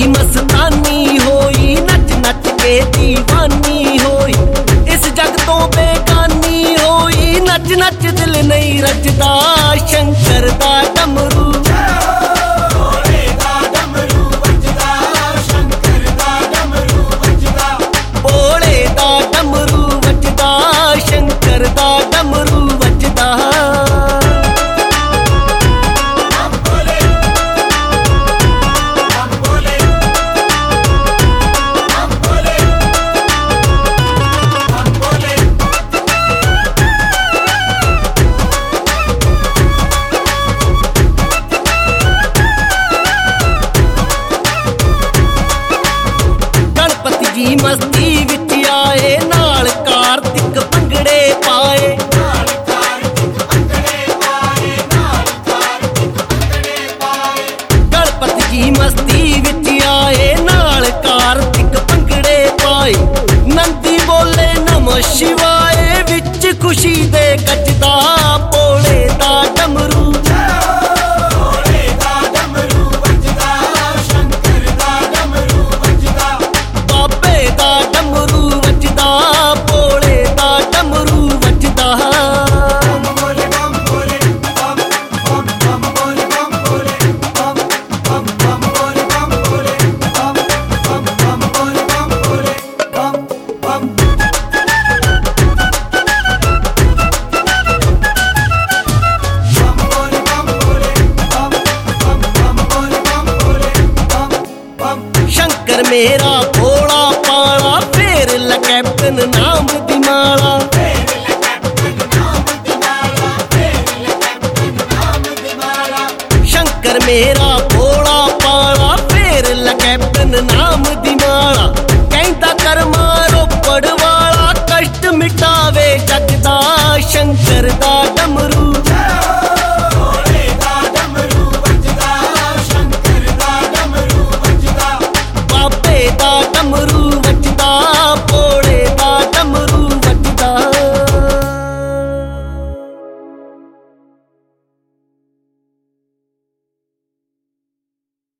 की मस्तानी होई, नच नच के दीवानी होई, इस जग तो बेगानी होई, नच नच दिल नहीं रचदा शंकर दा डमरू। भोले दा डमरू वजदा, शंकर दा डमरू वजदा, भोले दा डमरू वजदा, शंकर दा डमरू वजदा। मस्ती विच आए नाल कार्तिक भंगड़े पाए, गणपति जी मस्ती विच आए नाल कार्तिक भंगड़े पाए, नंदी बोले नमः शिवाय विच खुशी दे गजदा भोले दा डमरू। शंकर मेरा भोला पाला फेर ला कैप्टन नाम दी माला, शंकर मेरा भोला पाला फेर ला कैप्टन नाम दी माला, कहंदा कर मारो पड़ वाला कष्ट मिटावे जग दा शंकर।